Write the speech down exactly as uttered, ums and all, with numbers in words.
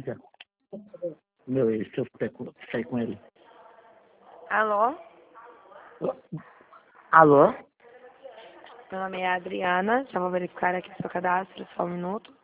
liga. Meu ex, deixa eu ficar com- sair com ele. Alô? Alô? Meu nome é Adriana. Já vou verificar aqui seu cadastro, só um minuto.